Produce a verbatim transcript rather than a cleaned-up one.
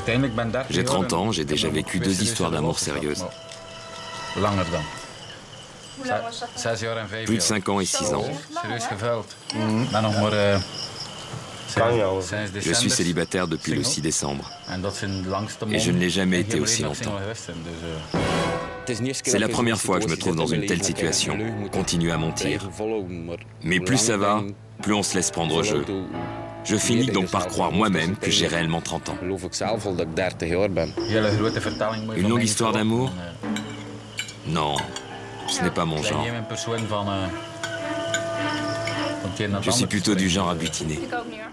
J'ai trente ans, j'ai déjà vécu deux histoires d'amour sérieuses. Plus de cinq ans et six ans. Je suis célibataire depuis le six décembre. Et je ne l'ai jamais été aussi longtemps. C'est la première fois que je me trouve dans une telle situation. Continue à mentir. Mais plus ça va, plus on se laisse prendre au jeu. Je finis donc par croire moi-même que j'ai réellement trente ans. Une longue histoire d'amour? Non, ce n'est pas mon genre. Je suis plutôt du genre à butiner.